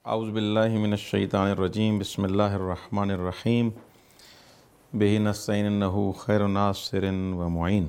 اعوذ باللہ من الشیطان الرجیم بسم اللہ الرحمن الرحیم بہ نستعین انہ خیر ناصر و معین۔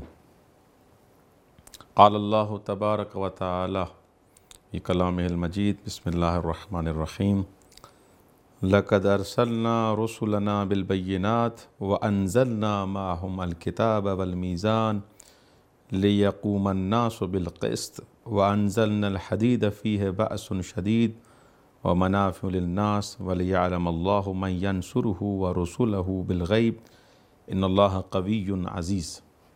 قال اللہ تبارک و تعالی فی کلامہ المجید بسم اللہ الرحمن الرحیم لقد ارسلنا رسلنا بالبینات وانزلنا معهم الکتاب والمیزان لیقوم الناس بالقسط وانزلنا الحدید فیہ بأس شدید ومنافع للناس ولیعلم اللہ من ینصرہ ورسلہ بالغیب ان اللہ قوی عزیز۔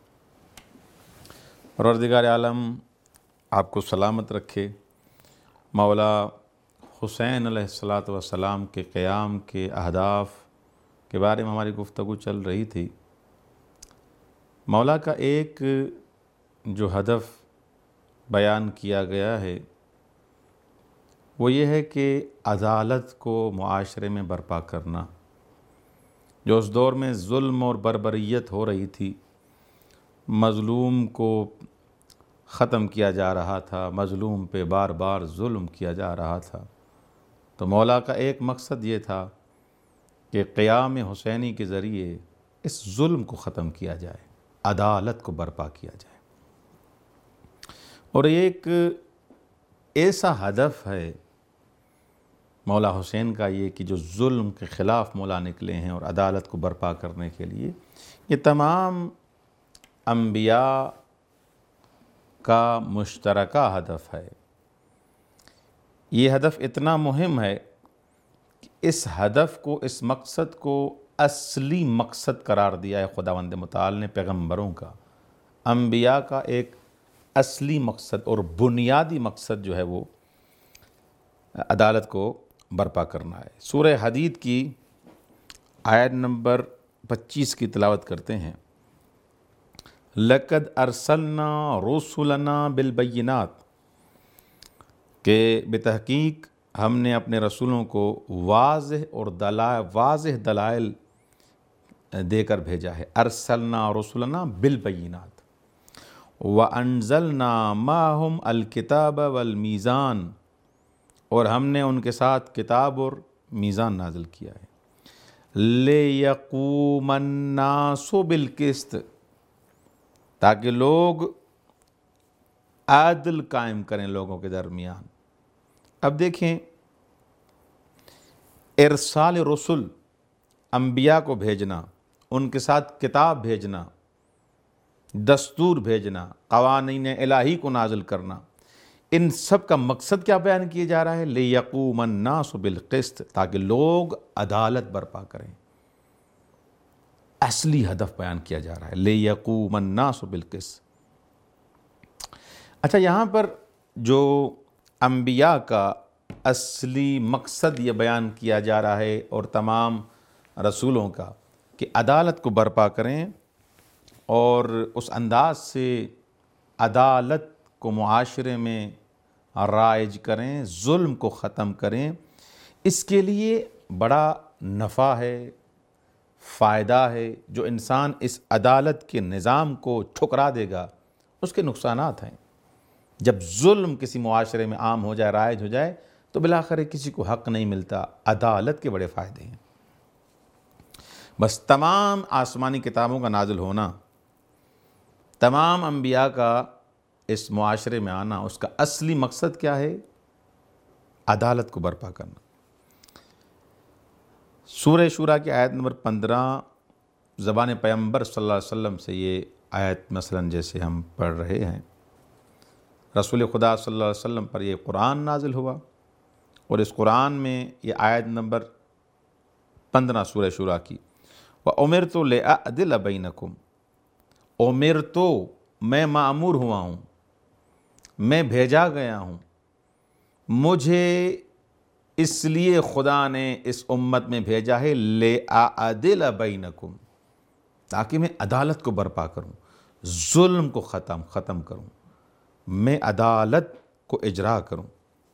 پروردگار عالم آپ کو سلامت رکھے۔ مولا حسین علیہ السلام کے قیام کے اہداف کے بارے میں ہماری گفتگو چل رہی تھی۔ مولا کا ایک جو ہدف بیان کیا گیا ہے وہ یہ ہے کہ عدالت کو معاشرے میں برپا کرنا۔ جو اس دور میں ظلم اور بربریت ہو رہی تھی، مظلوم کو ختم کیا جا رہا تھا، مظلوم پہ بار بار ظلم کیا جا رہا تھا، تو مولا کا ایک مقصد یہ تھا کہ قیام حسینی کے ذریعے اس ظلم کو ختم کیا جائے، عدالت کو برپا کیا جائے۔ اور ایک ایسا ہدف ہے مولا حسین کا یہ کہ جو ظلم کے خلاف مولا نکلے ہیں اور عدالت کو برپا کرنے کے لیے، یہ تمام انبیاء کا مشترکہ ہدف ہے۔ یہ ہدف اتنا مہم ہے کہ اس ہدف کو، اس مقصد کو اصلی مقصد قرار دیا ہے خداوند متعال نے پیغمبروں کا۔ انبیاء کا ایک اصلی مقصد اور بنیادی مقصد جو ہے وہ عدالت کو برپا کرنا ہے۔ سورہ حدید کی آیت نمبر 25 کی تلاوت کرتے ہیں۔ لَقَدْ أَرْسَلْنَا رُسُلَنَا بِالْبَيِّنَاتِ، کہ بتحقیق ہم نے اپنے رسولوں کو واضح دلائل دے کر بھیجا ہے۔ أَرْسَلْنَا رُسُلَنَا بِالْبَيِّنَاتِ وَأَنزَلْنَا مَعَهُمْ الْكِتَابَ وَالْمِيزَانَ، اور ہم نے ان کے ساتھ کتاب اور میزان نازل کیا ہے۔ لِيَقُومَ النَّاسُ بِالْقِسْطِ، تاکہ لوگ عدل قائم کریں لوگوں کے درمیان۔ اب دیکھیں، ارسال رسل، انبیاء کو بھیجنا، ان کے ساتھ کتاب بھیجنا، دستور بھیجنا، قوانین الہی کو نازل کرنا، ان سب کا مقصد کیا بیان کیا جا رہا ہے؟ لِيَقُومَ النَّاسُ بِالْقِسْطِ، تاکہ لوگ عدالت برپا کریں۔ اصلی ہدف بیان کیا جا رہا ہے، لِيَقُومَ النَّاسُ بِالْقِسْطِ۔ اچھا، یہاں پر جو انبیاء کا اصلی مقصد یہ بیان کیا جا رہا ہے اور تمام رسولوں کا، کہ عدالت کو برپا کریں اور اس انداز سے عدالت کو معاشرے میں رائج کریں، ظلم کو ختم کریں، اس کے لیے بڑا نفع ہے، فائدہ ہے۔ جو انسان اس عدالت کے نظام کو ٹھکرا دے گا اس کے نقصانات ہیں۔ جب ظلم کسی معاشرے میں عام ہو جائے، رائج ہو جائے، تو بالآخر کسی کو حق نہیں ملتا۔ عدالت کے بڑے فائدے ہیں۔ بس تمام آسمانی کتابوں کا نازل ہونا، تمام انبیاء کا اس معاشرے میں آنا، اس کا اصلی مقصد کیا ہے؟ عدالت کو برپا کرنا۔ سورہ شورا کی آیت نمبر 15 زبان پیغمبر صلی اللہ علیہ وسلم سے یہ آیت مثلا جیسے ہم پڑھ رہے ہیں، رسول خدا صلی اللہ علیہ وسلم پر یہ قرآن نازل ہوا، اور اس قرآن میں یہ آیت نمبر 15 سورہ شورا کی، وَأُمِرْتُ لِأَعْدِلَ بَيْنَكُمْ، اُمِرْتُ، میں مأمور ہوا ہوں، میں بھیجا گیا ہوں، مجھے اس لیے خدا نے اس امت میں بھیجا ہے، لِأَعْدِلَ بَيْنَكُمْ، تاکہ میں عدالت کو برپا کروں، ظلم کو ختم کروں، میں عدالت کو اجرا کروں۔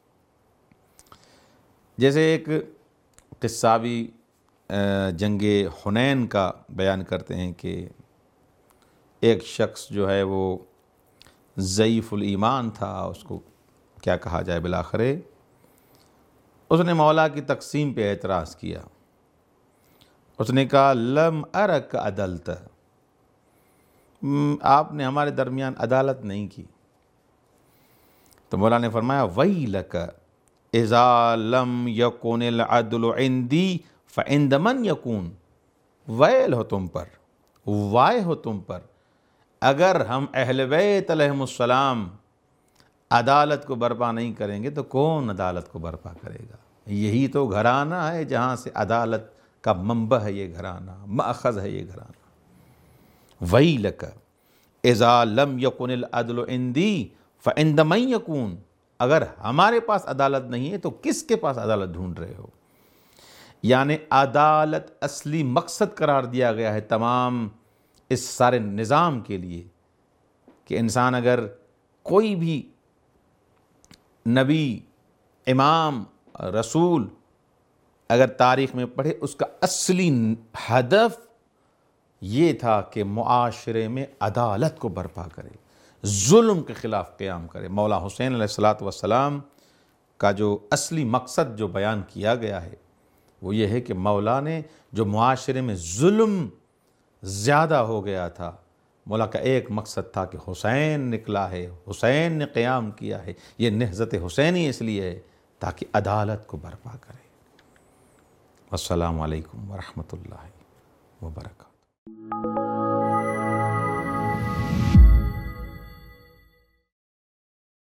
جیسے ایک قصہ بھی جنگ حنین کا بیان کرتے ہیں کہ ایک شخص جو ہے وہ ضعیف الایمان تھا، اس کو کیا کہا جائے، بالآخر اس نے مولا کی تقسیم پہ اعتراض کیا، اس نے کہا لم ارک عدلت، آپ نے ہمارے درمیان عدالت نہیں کی۔ تو مولا نے فرمایا ویلک اذا لم یکن العدل عندی فعند من یکون، ویل ہو تم پر، وائے ہو تم پر، اگر ہم اہل بیت علیہم السلام عدالت کو برپا نہیں کریں گے تو کون عدالت کو برپا کرے گا؟ یہی تو گھرانہ ہے جہاں سے عدالت کا منبع ہے، یہ گھرانہ مأخذ ہے، یہ گھرانہ۔ ویلک اذا لم یکن العدل عندی فعند من یکون، اگر ہمارے پاس عدالت نہیں ہے تو کس کے پاس عدالت ڈھونڈ رہے ہو؟ یعنی عدالت اصلی مقصد قرار دیا گیا ہے تمام اس سارے نظام کے لیے، کہ انسان اگر کوئی بھی نبی، امام، رسول اگر تاریخ میں پڑھے، اس کا اصلی ہدف یہ تھا کہ معاشرے میں عدالت کو برپا کرے، ظلم کے خلاف قیام کرے۔ مولا حسین علیہ السلام کا جو اصلی مقصد جو بیان کیا گیا ہے وہ یہ ہے کہ مولا نے جو معاشرے میں ظلم زیادہ ہو گیا تھا، مولا کا ایک مقصد تھا کہ حسین نکلا ہے، حسین نے قیام کیا ہے، یہ نہضت حسینی اس لیے ہے تاکہ عدالت کو برپا کرے۔ السلام علیکم ورحمۃ اللہ وبرکاتہ۔